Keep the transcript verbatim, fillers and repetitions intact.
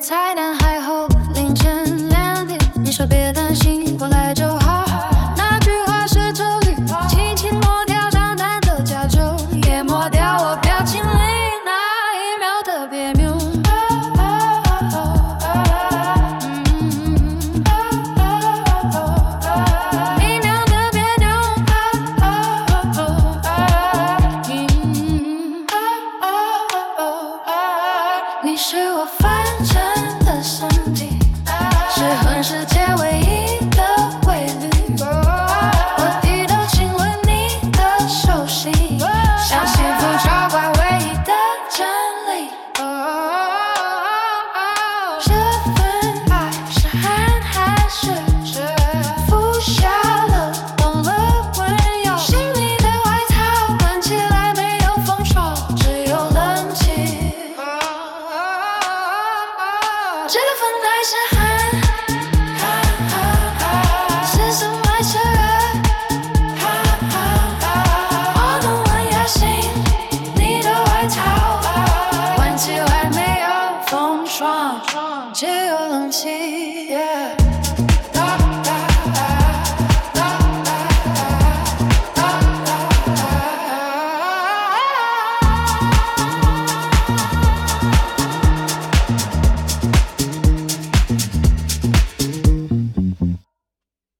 菜单还后凌晨两点，你说别担心，我来就好。那句话是咒语，轻轻抹掉账单的加州，也抹掉我表情里那一秒的别扭。一秒的别扭。你是我反正的身体，是浑世界唯一的规律。我低头亲吻你的手心，像幸福找怪唯一的真理。这份爱是寒还是服下了懂了温柔？心里的外套闻起来没有风霜，只有冷气。这份爱是寒，是什么是热？我能温压心你的外套，闻起来没有风霜，只有冷气。